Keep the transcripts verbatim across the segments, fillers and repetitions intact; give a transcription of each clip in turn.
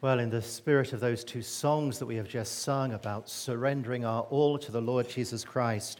Well, in the spirit of those two songs that we have just sung about surrendering our all to the Lord Jesus Christ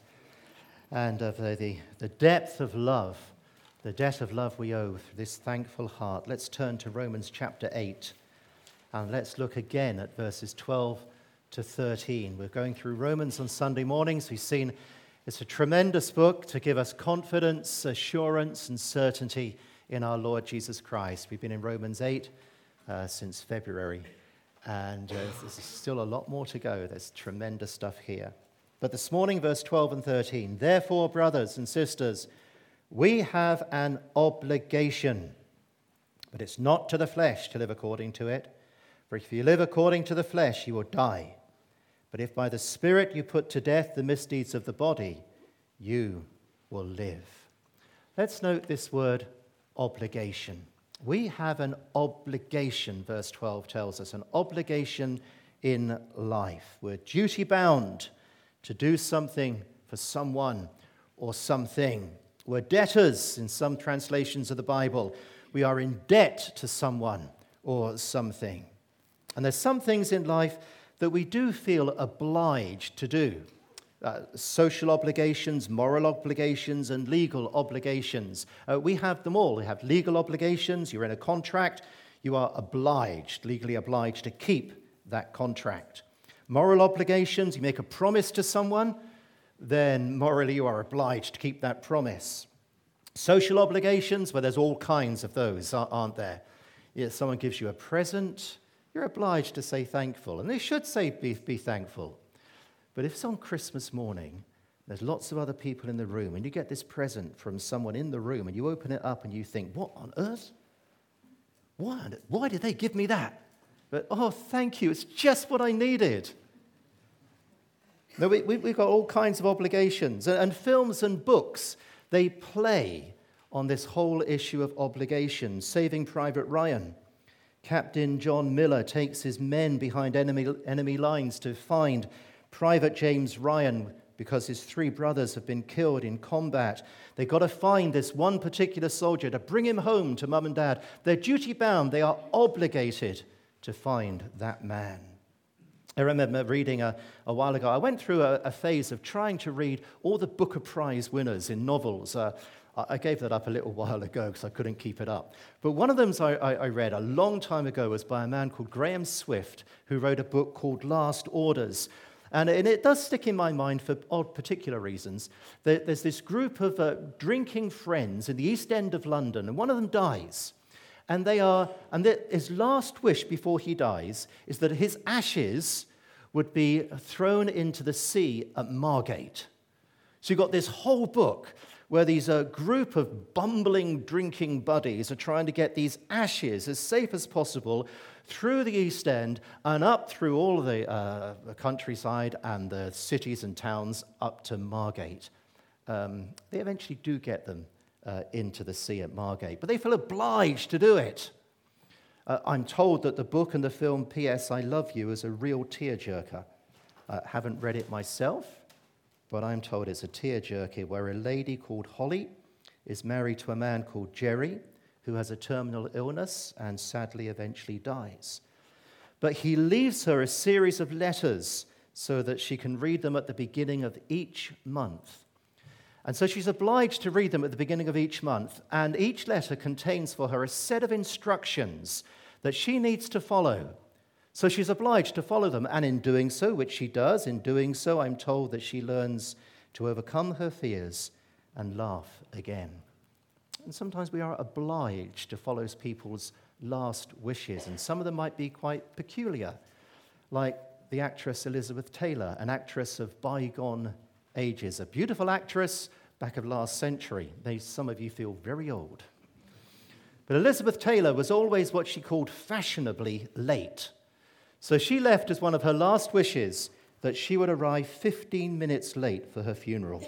and of the, the, the depth of love, the debt of love we owe through this thankful heart, let's turn to Romans chapter eight and let's look again at verses twelve to thirteen. We're going through Romans on Sunday mornings. We've seen it's a tremendous book to give us confidence, assurance, and certainty in our Lord Jesus Christ. We've been in Romans eight uh, since February, and uh, there's still a lot more to go. There's tremendous stuff here. But this morning, verse twelve and thirteen, therefore, brothers and sisters, we have an obligation, but it's not to the flesh to live according to it. For if you live according to the flesh, you will die. But if by the Spirit you put to death the misdeeds of the body, you will live. Let's note this word, obligation. We have an obligation, verse twelve tells us, an obligation in life. We're duty-bound to do something for someone or something. We're debtors in some translations of the Bible. We are in debt to someone or something. And there's some things in life that we do feel obliged to do. Uh, social obligations, moral obligations, and legal obligations. Uh, we have them all. We have legal obligations. You're in a contract. You are obliged, legally obliged to keep that contract. Moral obligations, you make a promise to someone, then morally you are obliged to keep that promise. Social obligations, well, there's all kinds of those, aren't there? If someone gives you a present, you're obliged to say thankful. And they should say be, be thankful. But if it's on Christmas morning, there's lots of other people in the room, and you get this present from someone in the room, and you open it up and you think, what on earth? Why, why did they give me that? But, oh, thank you, it's just what I needed. No, we, we, we've got all kinds of obligations. And, and films and books, they play on this whole issue of obligation. Saving Private Ryan. Captain John Miller takes his men behind enemy, enemy lines to find Private James Ryan because his three brothers have been killed in combat. They've got to find this one particular soldier to bring him home to mum and dad. They're duty-bound. They are obligated to find that man. I remember reading a, a while ago, I went through a, a phase of trying to read all the Booker Prize winners in novels. Uh, I gave that up a little while ago because I couldn't keep it up. But one of them I, I, I read a long time ago was by a man called Graham Swift, who wrote a book called Last Orders. And, and it does stick in my mind for odd particular reasons. There, there's this group of uh, drinking friends in the East End of London, and one of them dies. And they are, and his last wish before he dies is that his ashes would be thrown into the sea at Margate. So you've got this whole book where these a group of bumbling drinking buddies are trying to get these ashes as safe as possible through the East End and up through all of the, uh, the countryside and the cities and towns up to Margate. Um, they eventually do get them uh, into the sea at Margate, but they feel obliged to do it. Uh, I'm told that the book and the film P S I Love You is a real tearjerker. I uh, haven't read it myself, but I'm told it's a tearjerker where a lady called Holly is married to a man called Jerry, who has a terminal illness and sadly eventually dies. But he leaves her a series of letters so that she can read them at the beginning of each month. And so she's obliged to read them at the beginning of each month, and each letter contains for her a set of instructions that she needs to follow. So she's obliged to follow them, and in doing so, which she does, in doing so, I'm told that she learns to overcome her fears and laugh again. And sometimes we are obliged to follow people's last wishes, and some of them might be quite peculiar, like the actress Elizabeth Taylor, an actress of bygone ages, a beautiful actress back of last century. They, some of you feel very old. But Elizabeth Taylor was always what she called fashionably late. So she left as one of her last wishes that she would arrive fifteen minutes late for her funeral.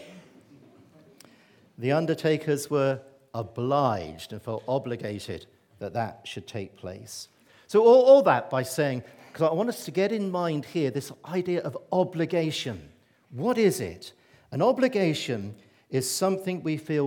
The undertakers were obliged and felt obligated that that should take place. So all, all that by saying, because I want us to get in mind here this idea of obligation. What is it? An obligation is something we feel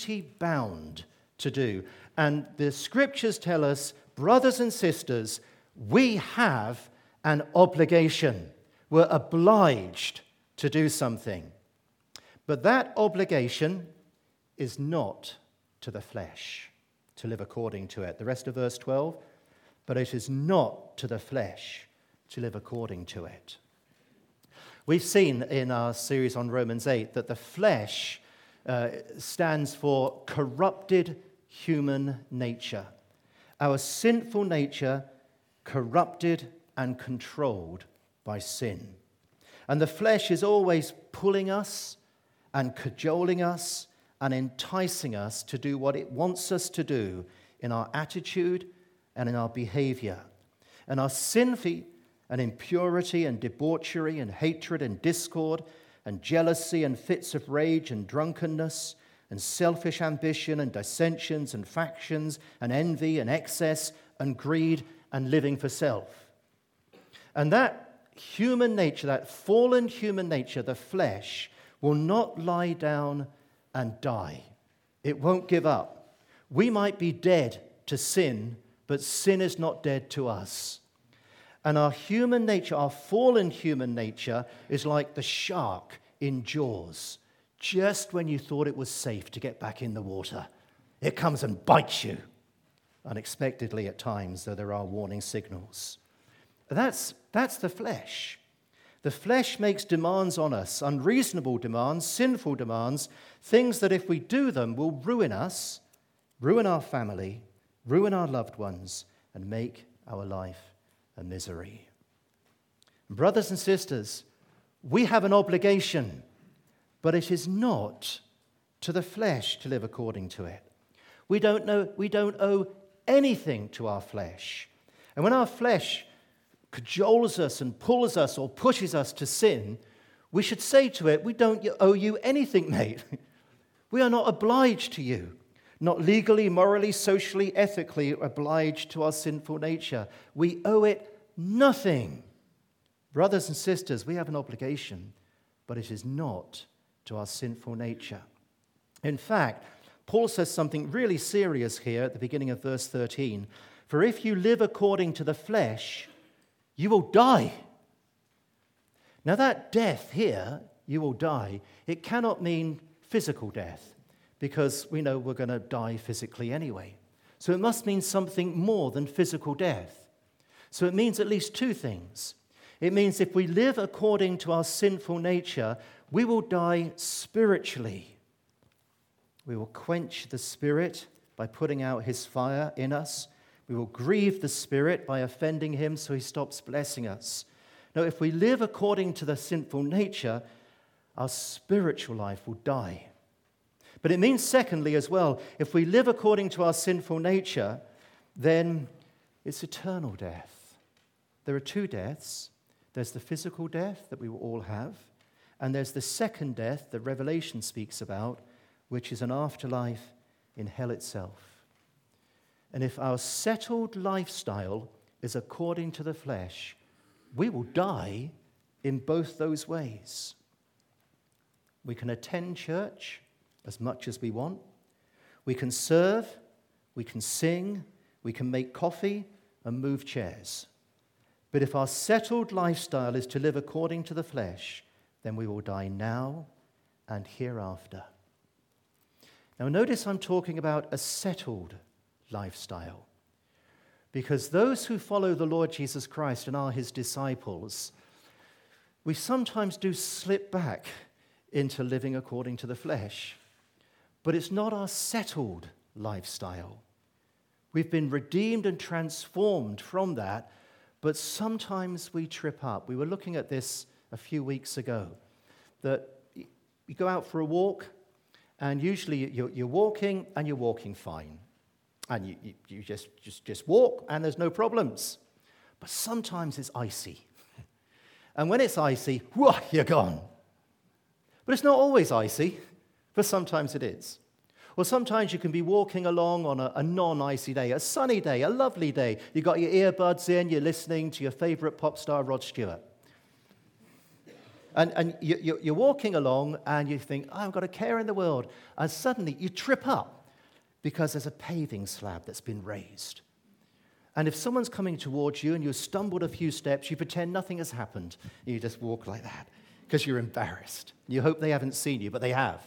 duty-bound to do. And the scriptures tell us, brothers and sisters, We have an obligation. We're obliged to do something. But that obligation is not to the flesh, to live according to it. The rest of verse twelve, but it is not to the flesh to live according to it. We've seen in our series on Romans eight that the flesh uh, stands for corrupted human nature. Our sinful nature corrupted and controlled by sin. And the flesh is always pulling us and cajoling us and enticing us to do what it wants us to do in our attitude and in our behavior. And our sinful and impurity and debauchery and hatred and discord and jealousy and fits of rage and drunkenness and selfish ambition and dissensions and factions and envy and excess and greed and living for self. And that human nature, that fallen human nature, the flesh, will not lie down and die. It won't give up. We might be dead to sin, but sin is not dead to us. And our human nature, our fallen human nature, is like the shark in Jaws. Just when you thought it was safe to get back in the water, it comes and bites you. Unexpectedly at times, though there are warning signals. That's, that's the flesh. The flesh makes demands on us, unreasonable demands, sinful demands, things that if we do them will ruin us, ruin our family, ruin our loved ones, and make our life a misery. Brothers and sisters, we have an obligation, but it is not to the flesh to live according to it. We don't know, we don't owe anything to our flesh. And when our flesh cajoles us and pulls us or pushes us to sin, we should say to it, we don't owe you anything, mate. We are not obliged to you. Not legally, morally, socially, ethically obliged to our sinful nature. We owe it nothing. Brothers and sisters, we have an obligation, but it is not to our sinful nature. In fact, Paul says something really serious here at the beginning of verse thirteen. For if you live according to the flesh, you will die. Now that death here, you will die, it cannot mean physical death, because we know we're going to die physically anyway. So it must mean something more than physical death. So it means at least two things. It means if we live according to our sinful nature, we will die spiritually. We will quench the Spirit by putting out his fire in us. We will grieve the Spirit by offending him so he stops blessing us. Now, if we live according to the sinful nature, our spiritual life will die. But it means, secondly, as well, if we live according to our sinful nature, then it's eternal death. There are two deaths. There's the physical death that we will all have, and there's the second death that Revelation speaks about, which is an afterlife in hell itself. And if our settled lifestyle is according to the flesh, we will die in both those ways. We can attend church as much as we want. We can serve, we can sing, we can make coffee and move chairs. But if our settled lifestyle is to live according to the flesh, then we will die now and hereafter. Now notice I'm talking about a settled lifestyle, because those who follow the Lord Jesus Christ and are his disciples, we sometimes do slip back into living according to the flesh. But it's not our settled lifestyle. We've been redeemed and transformed from that, but sometimes we trip up. We were looking at this a few weeks ago, that you go out for a walk, and usually you're, you're walking, and you're walking fine. And you, you, you just, just, just walk, and there's no problems. But sometimes it's icy. And when it's icy, whoa, you're gone. But it's not always icy, but sometimes it is. Or sometimes you can be walking along on a, a non-icy day, a sunny day, a lovely day. You've got your earbuds in, you're listening to your favorite pop star, Rod Stewart. And, and you, you're walking along, and you think, oh, I've got a care in the world. And suddenly you trip up because there's a paving slab that's been raised. And if someone's coming towards you and you've stumbled a few steps, you pretend nothing has happened. You just walk like that because you're embarrassed. You hope they haven't seen you, but they have.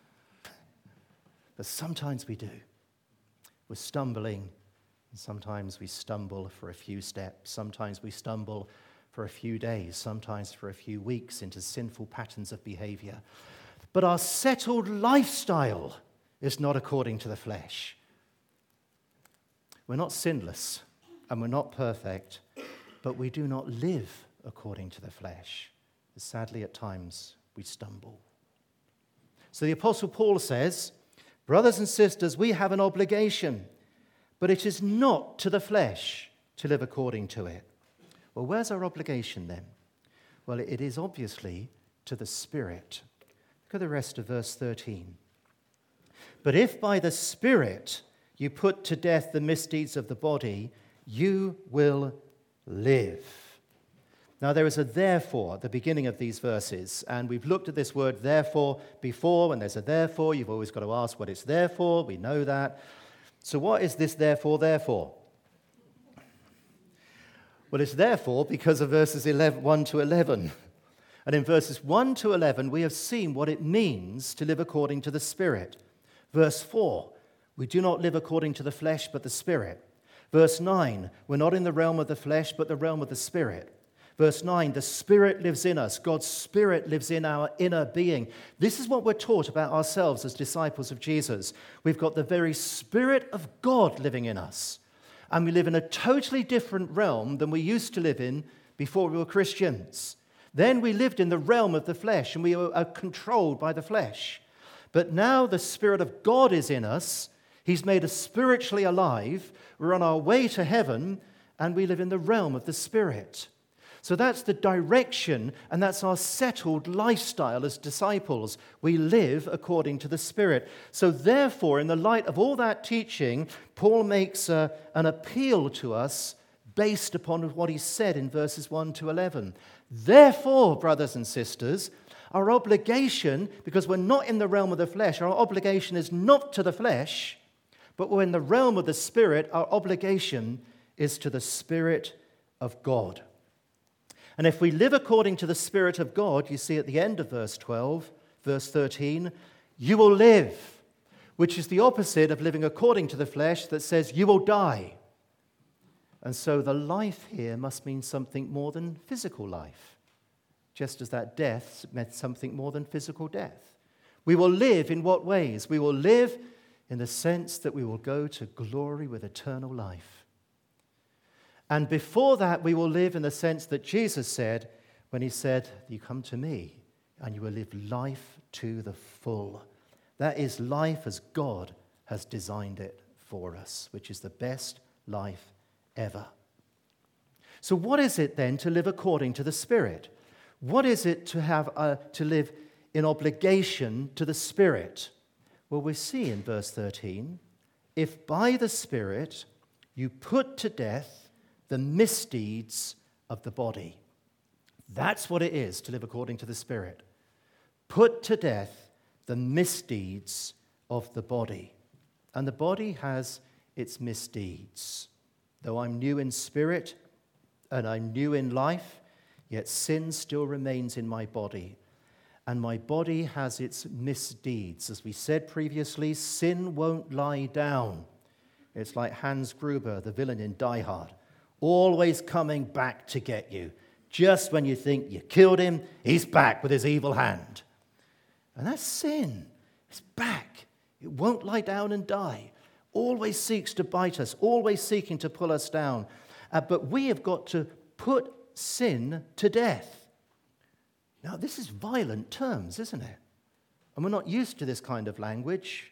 But sometimes we do. We're stumbling, and sometimes we stumble for a few steps. Sometimes we stumble for a few days, sometimes for a few weeks into sinful patterns of behavior. But our settled lifestyle is not according to the flesh. We're not sinless, and we're not perfect, but we do not live according to the flesh. Sadly, at times, we stumble. So the Apostle Paul says, brothers and sisters, we have an obligation, but it is not to the flesh to live according to it. Well, where's our obligation then? Well, it is obviously to the Spirit. Look at the rest of verse thirteen. But if by the Spirit you put to death the misdeeds of the body, you will live. Now, there is a therefore at the beginning of these verses, and we've looked at this word therefore before. When there's a therefore, you've always got to ask what it's there for. We know that. So what is this therefore, therefore? Well, it's therefore because of verses eleven, one to eleven. And in verses one to eleven, we have seen what it means to live according to the Spirit. Verse four, we do not live according to the flesh, but the Spirit. Verse nine, we're not in the realm of the flesh, but the realm of the Spirit. Verse nine, the Spirit lives in us. God's Spirit lives in our inner being. This is what we're taught about ourselves as disciples of Jesus. We've got the very Spirit of God living in us. And we live in a totally different realm than we used to live in before we were Christians. Then we lived in the realm of the flesh, and we were controlled by the flesh. But now the Spirit of God is in us. He's made us spiritually alive. We're on our way to heaven, and we live in the realm of the Spirit. So that's the direction, and that's our settled lifestyle as disciples. We live according to the Spirit. So therefore, in the light of all that teaching, Paul makes a, an appeal to us based upon what he said in verses one to eleven. Therefore, brothers and sisters, our obligation, because we're not in the realm of the flesh, our obligation is not to the flesh, but we're in the realm of the Spirit. Our obligation is to the Spirit of God. And if we live according to the Spirit of God, you see at the end of verse twelve, verse thirteen, you will live, which is the opposite of living according to the flesh that says you will die. And so the life here must mean something more than physical life, just as that death meant something more than physical death. We will live in what ways? We will live in the sense that we will go to glory with eternal life. And before that, we will live in the sense that Jesus said when he said, you come to me and you will live life to the full. That is life as God has designed it for us, which is the best life ever. So what is it then to live according to the Spirit? What is it to have uh, to live in obligation to the Spirit? Well, we see in verse thirteen, if by the Spirit you put to death the misdeeds of the body. That's what it is to live according to the Spirit. Put to death the misdeeds of the body. And the body has its misdeeds. Though I'm new in spirit and I'm new in life, yet sin still remains in my body. And my body has its misdeeds. As we said previously, sin won't lie down. It's like Hans Gruber, the villain in Die Hard, always coming back to get you. Just when you think you killed him, he's back with his evil hand. And that's sin. It's back. It won't lie down and die. Always seeks to bite us, always seeking to pull us down. Uh, but we have got to put sin to death. Now, this is violent terms, isn't it? And we're not used to this kind of language.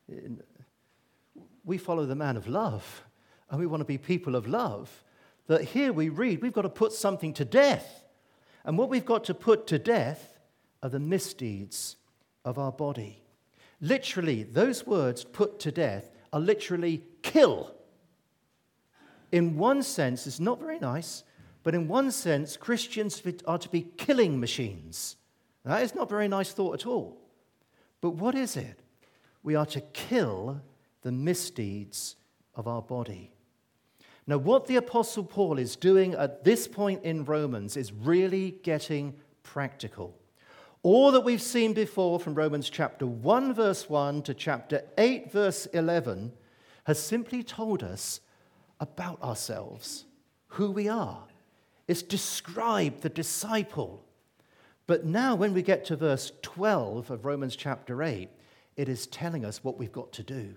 We follow the man of love, and we want to be people of love. That here we read, we've got to put something to death. And what we've got to put to death are the misdeeds of our body. Literally, those words, put to death, are literally kill. In one sense, it's not very nice, but in one sense, Christians are to be killing machines. That is not a very nice thought at all. But what is it? We are to kill the misdeeds of our body. Now, what the Apostle Paul is doing at this point in Romans is really getting practical. All that we've seen before from Romans chapter one, verse one to chapter eight, verse eleven, has simply told us about ourselves, who we are. It's described the disciple. But now when we get to verse twelve of Romans chapter eight, it is telling us what we've got to do.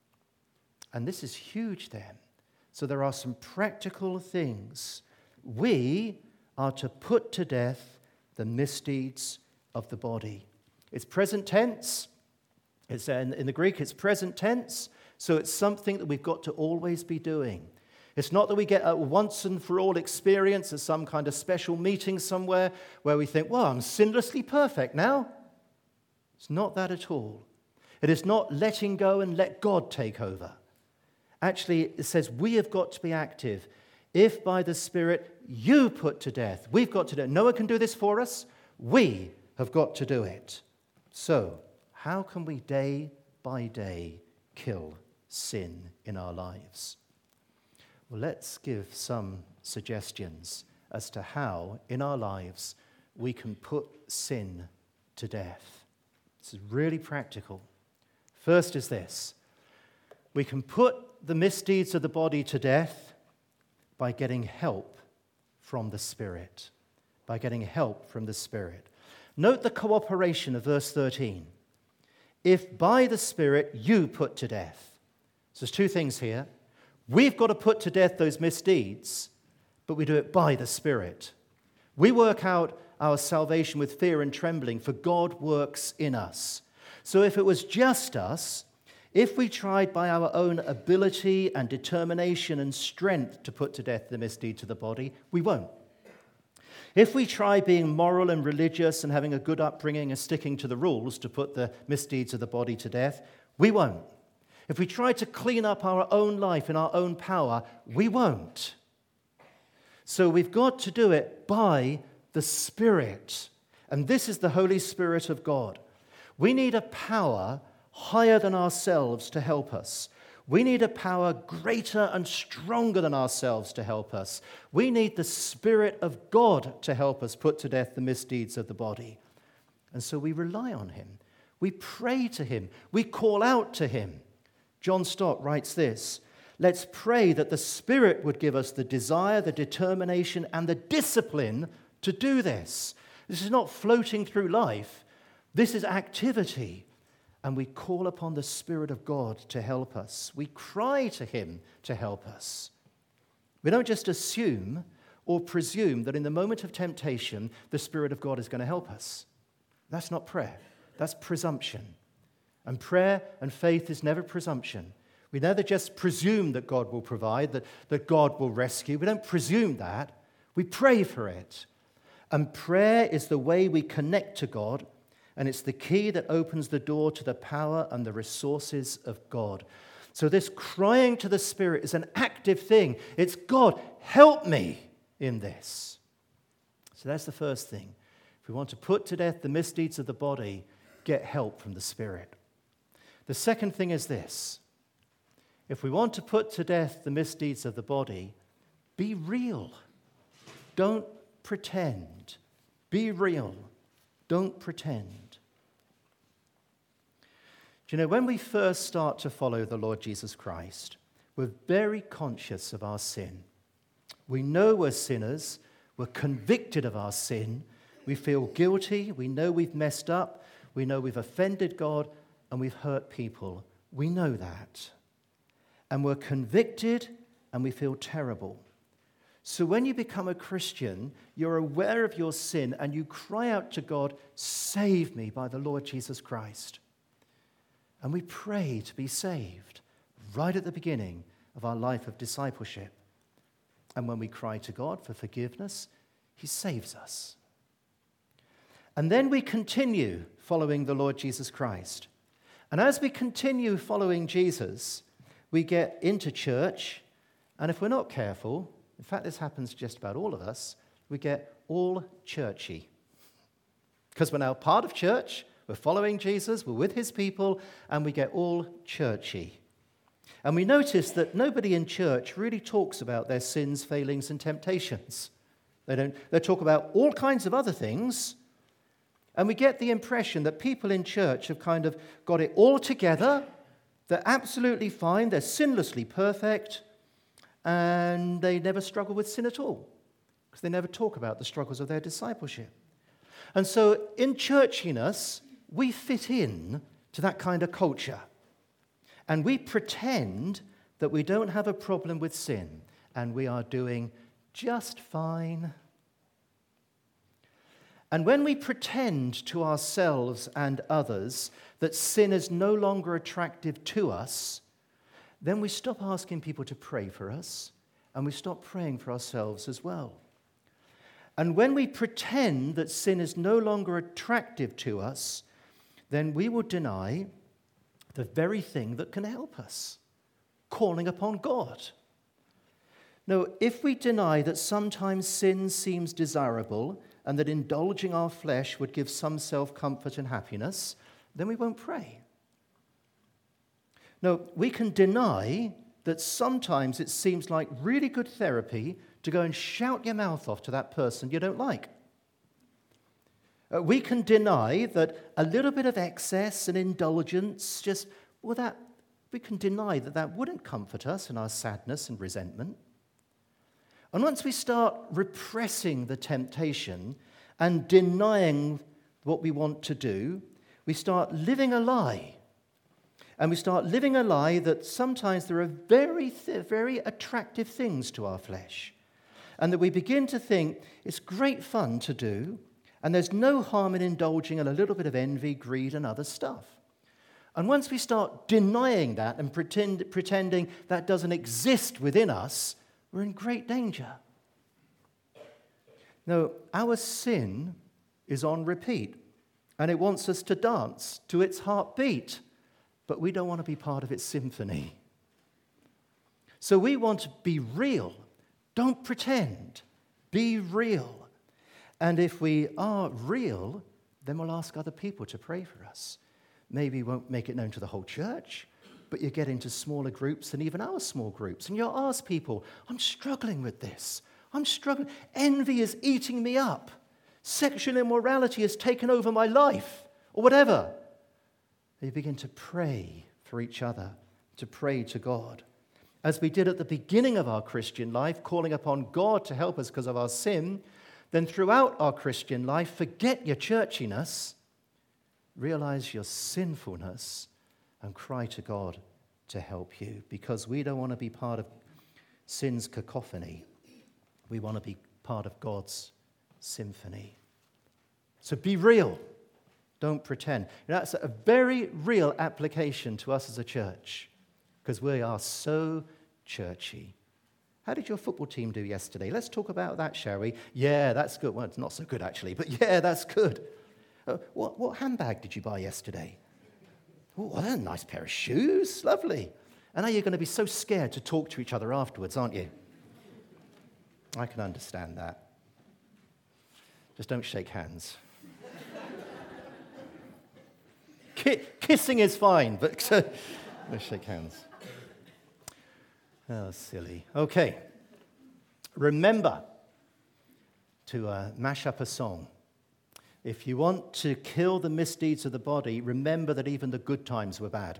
And this is huge then. So there are some practical things. We are to put to death the misdeeds of the body. It's present tense. It's in, in the Greek, it's present tense. So it's something that we've got to always be doing. It's not that we get a once and for all experience at some kind of special meeting somewhere where we think, well, I'm sinlessly perfect now. It's not that at all. It is not letting go and let God take over. Actually, it says we have got to be active. If by the Spirit you put to death, we've got to do it. No one can do this for us. We have got to do it. So, how can we day by day kill sin in our lives? Well, let's give some suggestions as to how in our lives we can put sin to death. This is really practical. First is this. We can put the misdeeds of the body to death by getting help from the Spirit. By getting help from the Spirit. Note the cooperation of verse thirteen. If by the Spirit you put to death. So there's two things here. We've got to put to death those misdeeds, but we do it by the Spirit. We work out our salvation with fear and trembling, for God works in us. So if it was just us, if we tried by our own ability and determination and strength to put to death the misdeeds of the body, we won't. If we try being moral and religious and having a good upbringing and sticking to the rules to put the misdeeds of the body to death, we won't. If we try to clean up our own life in our own power, we won't. So we've got to do it by the Spirit. And this is the Holy Spirit of God. We need a power higher than ourselves to help us. We need a power greater and stronger than ourselves to help us. We need the Spirit of God to help us put to death the misdeeds of the body. And so we rely on him. We pray to him. We call out to him. John Stott writes this, let's pray that the Spirit would give us the desire, the determination, and the discipline to do this. This is not floating through life. This is activity. And we call upon the Spirit of God to help us. We cry to him to help us. We don't just assume or presume that in the moment of temptation, the Spirit of God is going to help us. That's not prayer. That's presumption. And prayer and faith is never presumption. We never just presume that God will provide, that, that God will rescue. We don't presume that. We pray for it. And prayer is the way we connect to God. And it's the key that opens the door to the power and the resources of God. So this crying to the Spirit is an active thing. It's God, help me in this. So that's the first thing. If we want to put to death the misdeeds of the body, get help from the Spirit. The second thing is this. If we want to put to death the misdeeds of the body, be real. Don't pretend. Be real. Don't pretend. Do you know, when we first start to follow the Lord Jesus Christ, we're very conscious of our sin. We know we're sinners. We're convicted of our sin. We feel guilty. We know we've messed up. We know we've offended God and we've hurt people. We know that. And we're convicted and we feel terrible. So when you become a Christian, you're aware of your sin and you cry out to God, save me by the Lord Jesus Christ. And we pray to be saved right at the beginning of our life of discipleship. And when we cry to God for forgiveness, he saves us. And then we continue following the Lord Jesus Christ. And as we continue following Jesus, we get into church, and if we're not careful, in fact, this happens to just about all of us, we get all churchy. Because we're now part of church, we're following Jesus, we're with his people, and we get all churchy. And we notice that nobody in church really talks about their sins, failings, and temptations. They don't. They talk about all kinds of other things. And we get the impression that people in church have kind of got it all together. They're absolutely fine. They're sinlessly perfect. And they never struggle with sin at all, because they never talk about the struggles of their discipleship. And so in churchiness, we fit in to that kind of culture. And we pretend that we don't have a problem with sin, and we are doing just fine. And when we pretend to ourselves and others that sin is no longer attractive to us, then we stop asking people to pray for us, and we stop praying for ourselves as well. And when we pretend that sin is no longer attractive to us, then we will deny the very thing that can help us, calling upon God. No, if we deny that sometimes sin seems desirable and that indulging our flesh would give some self-comfort and happiness, then we won't pray. No, we can deny that sometimes it seems like really good therapy to go and shout your mouth off to that person you don't like. Uh, we can deny that a little bit of excess and indulgence just, well, that, we can deny that that wouldn't comfort us in our sadness and resentment. And once we start repressing the temptation and denying what we want to do, we start living a lie. And we start living a lie that sometimes there are very, th- very attractive things to our flesh. And that we begin to think it's great fun to do, and there's no harm in indulging in a little bit of envy, greed, and other stuff. And once we start denying that and pretend, pretending that doesn't exist within us, we're in great danger. No, our sin is on repeat, and it wants us to dance to its heartbeat, but we don't want to be part of its symphony. So we want to be real. Don't pretend. Be real. And if we are real, then we'll ask other people to pray for us. Maybe we won't make it known to the whole church, but you get into smaller groups than even our small groups, and you'll ask people, I'm struggling with this. I'm struggling. Envy is eating me up. Sexual immorality has taken over my life, or whatever. And you begin to pray for each other, to pray to God. As we did at the beginning of our Christian life, calling upon God to help us because of our sin, then throughout our Christian life, forget your churchiness, realize your sinfulness, and cry to God to help you, because we don't want to be part of sin's cacophony. We want to be part of God's symphony. So be real. Don't pretend. That's a very real application to us as a church, because we are so churchy. How did your football team do yesterday? Let's talk about that, shall we? Yeah, that's good. Well, it's not so good, actually, but yeah, that's good. Uh, what, what handbag did you buy yesterday? Oh, well, that's a nice pair of shoes. Lovely. And now you're going to be so scared to talk to each other afterwards, aren't you? I can understand that. Just don't shake hands. Ki- kissing is fine, but uh, let's shake hands. Oh, silly. Okay. Remember to uh, mash up a song. If you want to kill the misdeeds of the body, remember that even the good times were bad.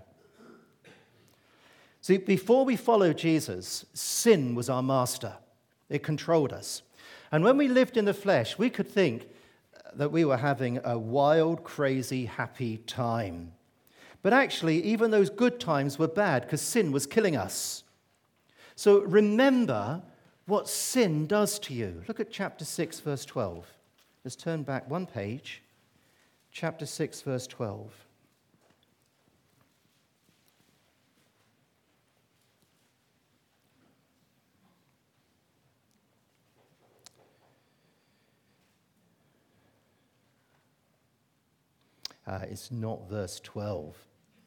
See, before we followed Jesus, sin was our master. It controlled us. And when we lived in the flesh, we could think that we were having a wild, crazy, happy time. But actually, even those good times were bad because sin was killing us. So remember what sin does to you. Look at chapter six, verse twelve. Let's turn back one page. Chapter six, verse twelve. Uh, it's not verse twelve.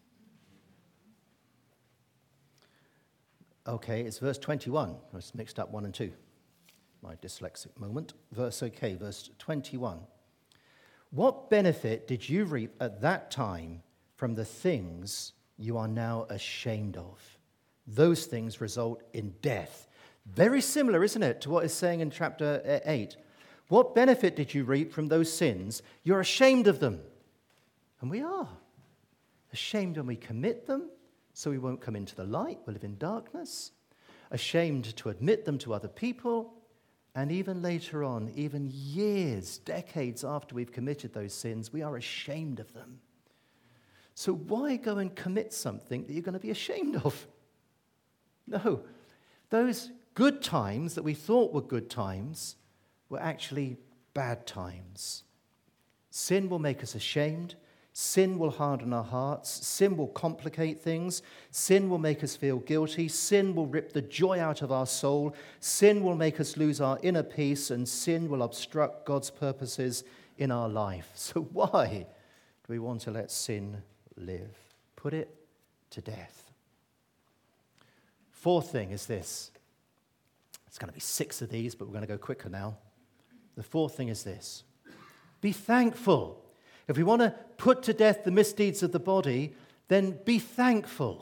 Okay, it's verse twenty-one. I was mixed up one and two. My dyslexic moment. Verse, okay, verse twenty-one. What benefit did you reap at that time from the things you are now ashamed of? those things result in death. Very similar, isn't it, to what it's saying in chapter eight. What benefit did you reap from those sins? You're ashamed of them. And we are. Ashamed when we commit them, so we won't come into the light, we'll live in darkness. Ashamed to admit them to other people. And even later on, even years, decades after we've committed those sins, we are ashamed of them. So why go and commit something that you're going to be ashamed of? No. Those good times that we thought were good times were actually bad times. Sin will make us ashamed. Sin will harden our hearts. Sin will complicate things. Sin will make us feel guilty. Sin will rip the joy out of our soul. Sin will make us lose our inner peace, and sin will obstruct God's purposes in our life. So why do we want to let sin live? Put it to death. Fourth thing is this. It's going to be six of these, but we're going to go quicker now. The fourth thing is this. Be thankful. If we want to put to death the misdeeds of the body, then be thankful.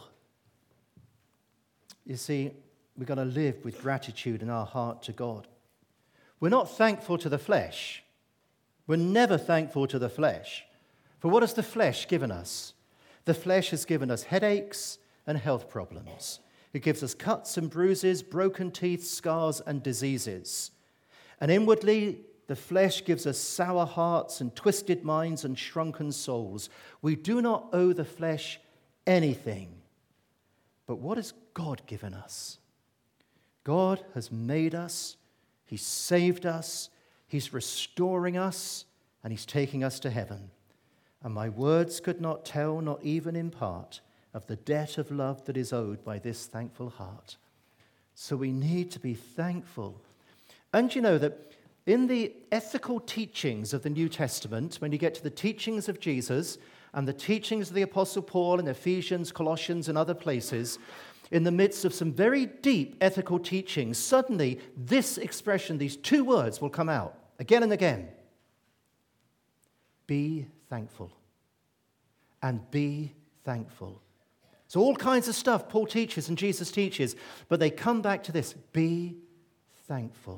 You see, we've got to live with gratitude in our heart to God. We're not thankful to the flesh. We're never thankful to the flesh. For what has the flesh given us? The flesh has given us headaches and health problems. It gives us cuts and bruises, broken teeth, scars, and diseases. And inwardly, the flesh gives us sour hearts and twisted minds and shrunken souls. We do not owe the flesh anything. But what has God given us? God has made us. He's saved us. He's restoring us. And He's taking us to heaven. And my words could not tell, not even in part, of the debt of love that is owed by this thankful heart. So we need to be thankful. And you know that in the ethical teachings of the New Testament, when you get to the teachings of Jesus and the teachings of the Apostle Paul in Ephesians, Colossians, and other places, in the midst of some very deep ethical teachings, suddenly this expression, these two words will come out again and again. Be thankful. And be thankful. So all kinds of stuff Paul teaches and Jesus teaches, but they come back to this. Be thankful.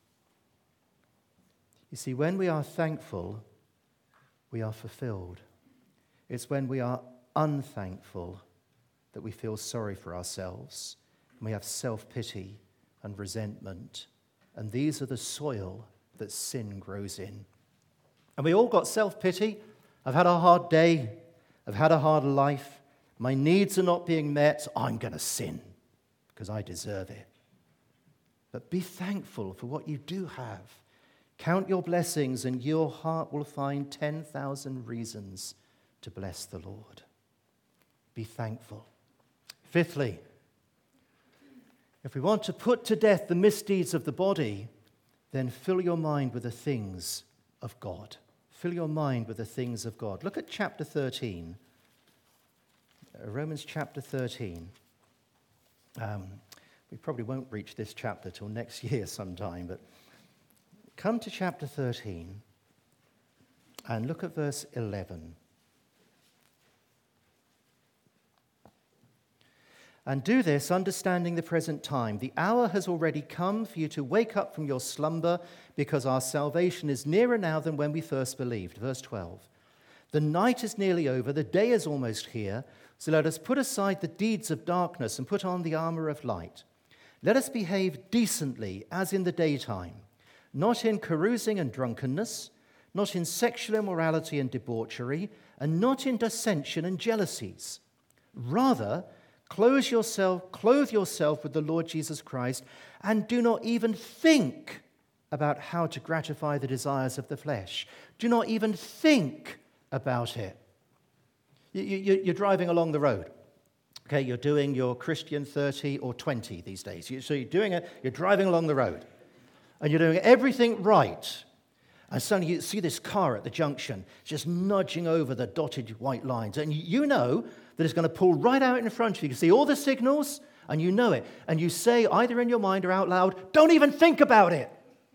You see, when we are thankful, we are fulfilled. It's when we are unthankful that we feel sorry for ourselves. And we have self-pity and resentment. And these are the soil that sin grows in. And we all got self-pity. I've had a hard day. I've had a hard life. My needs are not being met. I'm going to sin because I deserve it. But be thankful for what you do have. Count your blessings and your heart will find ten thousand reasons to bless the Lord. Be thankful. Fifthly, if we want to put to death the misdeeds of the body, then fill your mind with the things of God. Fill your mind with the things of God. Look at chapter thirteen. Romans chapter thirteen. Um, we probably won't reach this chapter till next year sometime, but come to chapter thirteen and look at verse eleven. And do this, understanding the present time. The hour has already come for you to wake up from your slumber, because our salvation is nearer now than when we first believed. Verse twelve. The night is nearly over, the day is almost here, so let us put aside the deeds of darkness and put on the armor of light. Let us behave decently as in the daytime, not in carousing and drunkenness, not in sexual immorality and debauchery, and not in dissension and jealousies. Rather, clothe yourself, clothe yourself with the Lord Jesus Christ, and do not even think about how to gratify the desires of the flesh. Do not even think about it. You, you, you're driving along the road. Okay, you're doing your Christian thirty or twenty these days. You, so you're doing it, you're driving along the road, and you're doing everything right. And suddenly you see this car at the junction just nudging over the dotted white lines. And you know that it's going to pull right out in front of you. You can see all the signals, and you know it. And you say, either in your mind or out loud, don't even think about it.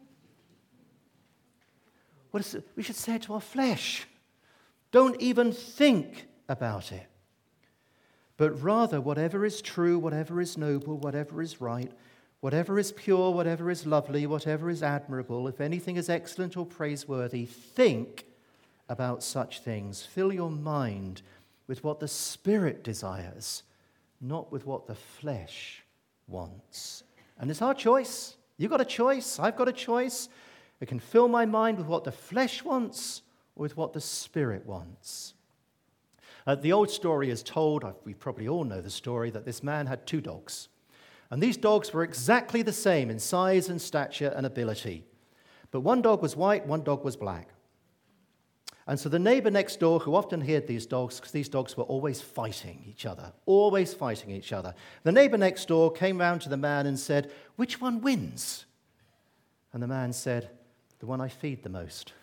What is it? We should say it to our flesh. Don't even think about it. but rather whatever is true, whatever is noble, whatever is right, whatever is pure, whatever is lovely, whatever is admirable, if anything is excellent or praiseworthy, think about such things. Fill your mind with what the Spirit desires, not with what the flesh wants. And it's our choice. You've got a choice. I've got a choice. I can fill my mind with what the flesh wants or with what the Spirit wants. Uh, the old story is told, we probably all know the story, that this man had two dogs. And these dogs were exactly the same in size and stature and ability. But one dog was white, one dog was black. And so the neighbor next door, who often heard these dogs, because these dogs were always fighting each other, always fighting each other. The neighbor next door came round to the man and said, "Which one wins?" And the man said, "The one I feed the most."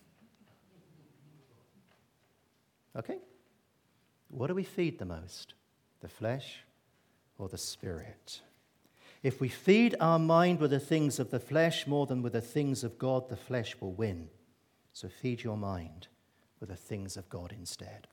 Okay? What do we feed the most? The flesh or the Spirit? If we feed our mind with the things of the flesh more than with the things of God, the flesh will win. So feed your mind with the things of God instead.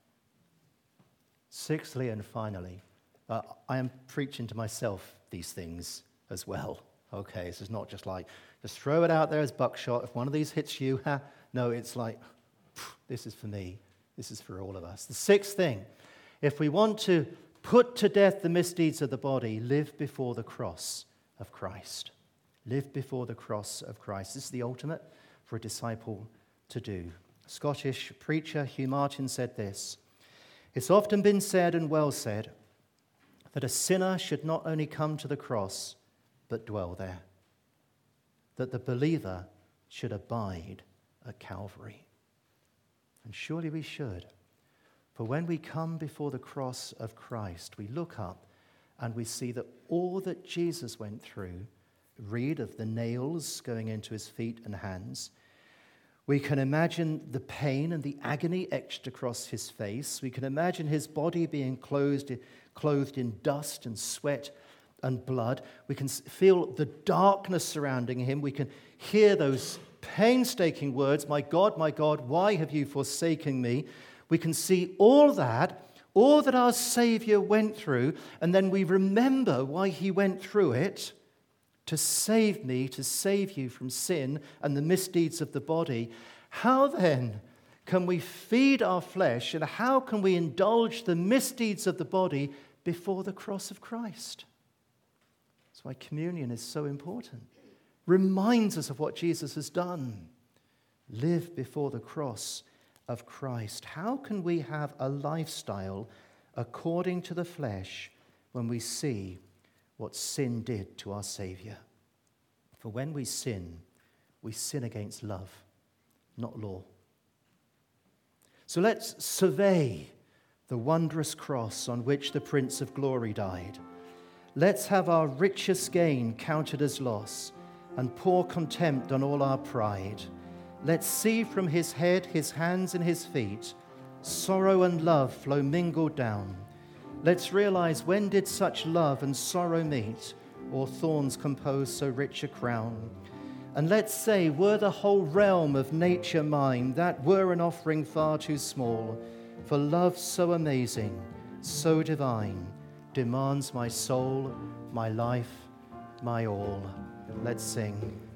Sixthly and finally, uh, I am preaching to myself these things as well. Okay, this is not just like, just throw it out there as buckshot. If one of these hits you, ha, no, it's like, this is for me. This is for all of us. The sixth thing, if we want to put to death the misdeeds of the body, live before the cross of Christ. Live before the cross of Christ. This is the ultimate for a disciple to do. Scottish preacher Hugh Martin said this: "It's often been said, and well said, that a sinner should not only come to the cross, but dwell there. That the believer should abide at Calvary." And surely we should. For when we come before the cross of Christ, we look up and we see that all that Jesus went through, read of the nails going into his feet and hands. We can imagine the pain and the agony etched across his face. We can imagine his body being clothed, clothed in dust and sweat and blood. We can feel the darkness surrounding him. We can hear those painstaking words, "My God, my God, why have you forsaken me?" We can see all that, all that our Savior went through, and then we remember why he went through it, to save me, to save you from sin and the misdeeds of the body. How then can we feed our flesh, and how can we indulge the misdeeds of the body before the cross of Christ? That's why communion is so important. Reminds us of what Jesus has done. Live before the cross of Christ. How can we have a lifestyle according to the flesh when we see what sin did to our Savior? For when we sin, we sin against love, not law. So let's survey the wondrous cross on which the Prince of Glory died. Let's have our richest gain counted as loss and pour contempt on all our pride. Let's see from his head, his hands, and his feet, sorrow and love flow mingled down. Let's realize, when did such love and sorrow meet, or thorns compose so rich a crown? And let's say, were the whole realm of nature mine, that were an offering far too small, for love so amazing, so divine, demands my soul, my life, my all. Let's sing.